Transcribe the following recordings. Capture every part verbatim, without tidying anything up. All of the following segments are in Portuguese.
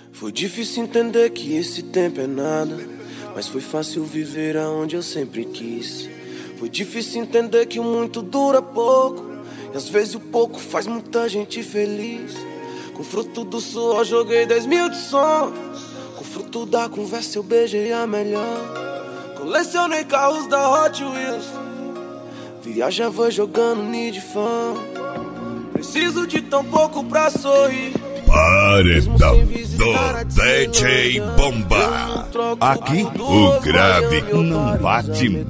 Foi difícil entender que esse tempo é nada, mas foi fácil viver aonde eu sempre quis. Foi difícil entender que o muito dura pouco, e às vezes o pouco faz muita gente feliz. Com fruto do suor joguei dez mil de sonhos, com fruto da conversa eu beijei a melhor. Colecionei carros da Hot Wheels, viajava jogando Need Fun. Preciso de tão pouco pra sorrir. Paredão do D J Bomba. Aqui o grave não bate,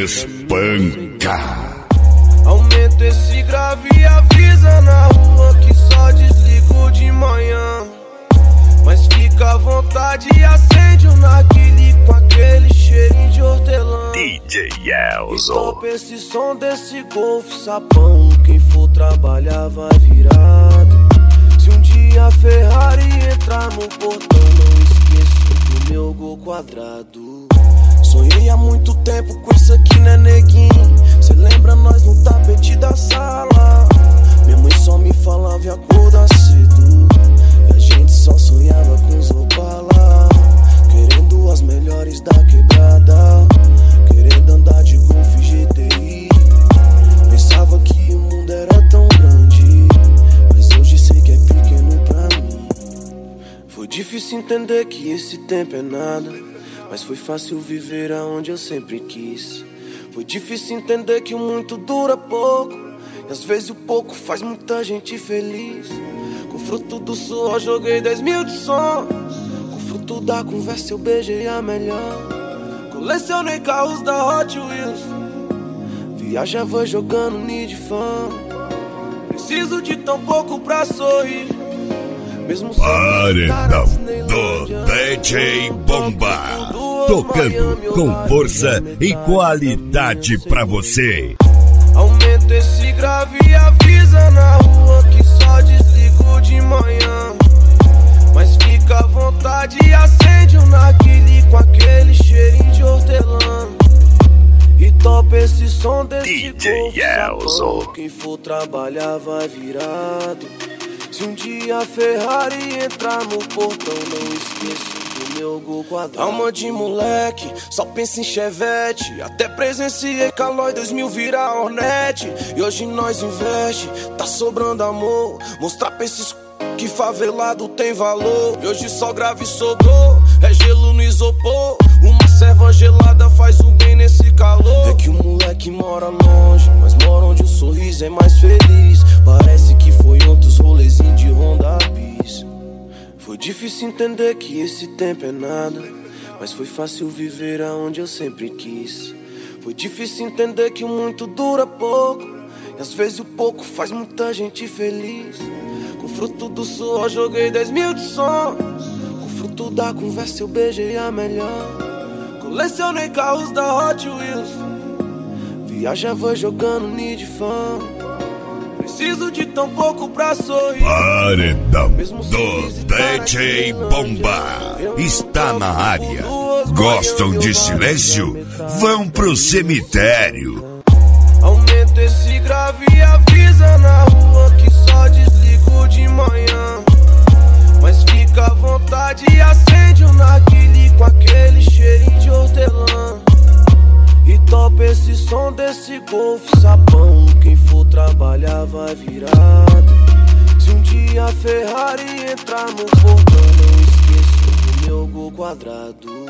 espanca. Aumenta esse grave e avisa na rua que só desligo de manhã. Mas fica à vontade e acende um narguilé com aquele cheirinho de hortelã. D J Elzo. E topa esse som desse golfe sapão. Quem for trabalhar vai virado. Se um dia a Ferrari entrar no portão, não esqueço do meu gol quadrado. Sonhei há muito tempo com isso aqui, né, neguinho? Cê lembra nós no tapete da sala? Minha mãe só me falava e acordar cedo, e a gente só sonhava com os Opala, querendo as melhores da quebrada, querendo andar de Golf G T I. Pensava que o mundo era tão grande, mas hoje sei que é pequeno pra mim. Foi difícil entender que esse tempo é nada, mas foi fácil viver aonde eu sempre quis. Foi difícil entender que o muito dura pouco, e às vezes o pouco faz muita gente feliz. Com fruto do suor joguei dez mil de sonhos, com fruto da conversa eu beijei a melhor. Colecionei carros da Hot Wheels, viajava jogando Need Fun. Preciso de tão pouco pra sorrir, mesmo Paredão do D J Bomba, tocando com força e qualidade pra você. Aumenta esse grave e avisa na rua que só desligo de manhã. Mas fica à vontade e acende um narguilé com aquele cheirinho de hortelã. E topa esse som desse D J Elzo. Quem for trabalhar vai virado. Se um dia a Ferrari entrar no portão, não esqueço do meu gol quadrado. Alma de moleque, só pensa em Chevette. Até presenciei Calói dois mil virar Hornet. E hoje nós investe, tá sobrando amor. Mostrar pra esses que favelado tem valor. E hoje só grave sobrou, é gelo no isopor. Uma serva gelada faz um bem nesse calor. É que o moleque mora longe, mas mora onde o sorriso é mais feliz. Parece que foi outros rolezinhos de Honda Bis. Foi difícil entender que esse tempo é nada, mas foi fácil viver aonde eu sempre quis. Foi difícil entender que o muito dura pouco, e às vezes o pouco faz muita gente feliz. Com fruto do suor joguei dez mil de sonhos, com fruto da conversa eu beijei a melhor. Colecionei carros da Hot Wheels, viajava jogando Need Fun. Preciso de tão pouco pra sorrir. Paredão do D J Bomba está na área. Gostam de silêncio? Vão pro cemitério. Aumenta esse grave e avisa na rua que só desligo de manhã. Mas fica à vontade e acende um narguilé com aquele cheirinho de hortelã. E topa esse som desse golfe sapão. Quem for trabalhar vai virado. Se um dia a Ferrari entrar no portão, não esqueço do meu gol quadrado.